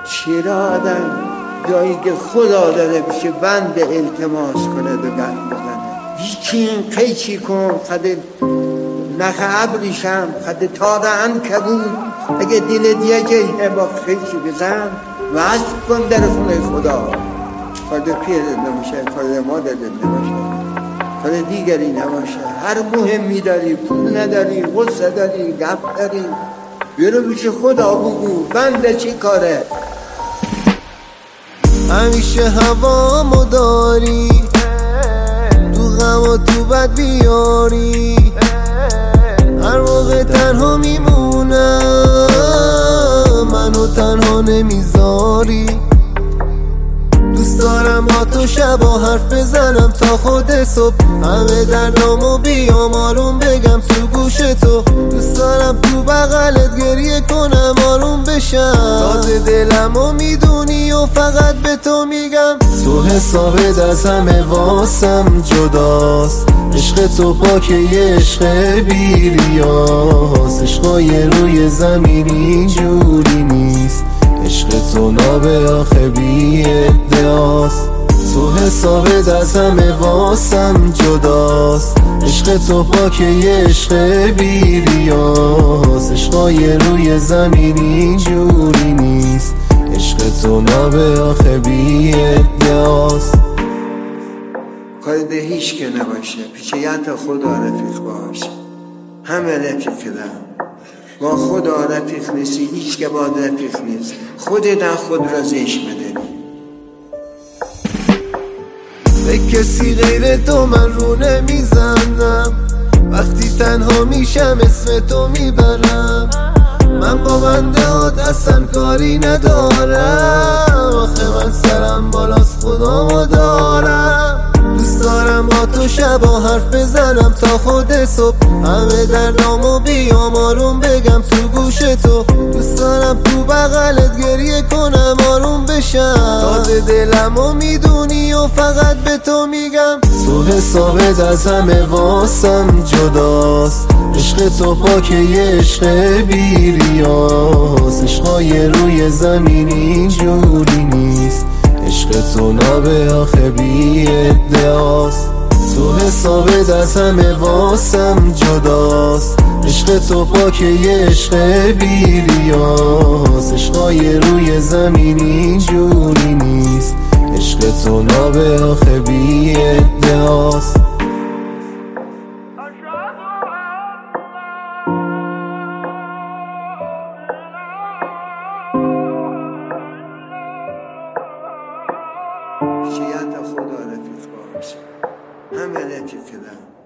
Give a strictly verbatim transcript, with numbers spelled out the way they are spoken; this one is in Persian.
چرا آدم جایی که خدا داره بشه بند التماس کنه و گرد بزنه یکی این قیچی کن قد نخ ابریشم قد تار عنکبوت اگه دل دیگه با قیچی بزن وصل کن در خونه خدا کار پیر نمیشه کار مادر نمیشه کار دیگری نباشه. هر مهمی داری پول نداری غصه داری گپ داری بیرو بیشه خدا بگو بنده چی کاره. همیشه هوامو داری تو غم و تو بد بیاری هر موقع تنها میمونم منو تنها نمیذاری دوست دارم با تو شبا حرف بزنم تا خود صبح همه دردامو بیام آروم بگم تو گوش تو دوست دارم تو بغلت گریه کنم آروم بشم تازه دلمو میدونی و فقط به تو میگم تو حسابت از همه واسم جداست عشق تو پاکه یه عشق بیریاست عشقای روی زمین اینجوری نیست عشق تو نابه آخه بی ادعاست تو حسابت از همه واسم جداست عشق تو پاکه یه عشق بیریاست عشقای روی زمین اینجوری نیست عشق تو نابه آخه بی ادعاست. کار ده هیچ که نباشه پیچه یت خدا رفیق باشه همه رفیق کدم با خدا رفیق نیستی هیچ که با رفیق نیست خودت خود را زیش بدنی. به کسی غیر تو من رو نمیزنم وقتی تنها میشم اسم تو میبرم من با بنده ها اصلا کاری ندارم آخه من سرم بالاست خدامو دارم دوست دارم با تو شبا حرف بزنم تا خود صبح همه دردامو بیام آروم بگم تو گوش تو دوست دارم تو بغلت گریه کنم آروم بشم تازه دلمو میدونی و فقط به تو میگم تو حسابت از همه واسم جداست عشق تو پاکه یه عشق بیریاست عشقای روی زمین اینجوری نیست عشق تو نابه آخه بی ادعاست تو حسابت از همه واسم جداست عشق تو پاکه یه عشق بیریاست عشقای روی زمین اینجوری نیست عشق تو نابه آخه بی ادعاست. پیچه یت خدا رفیق باشه همه رفیق کدم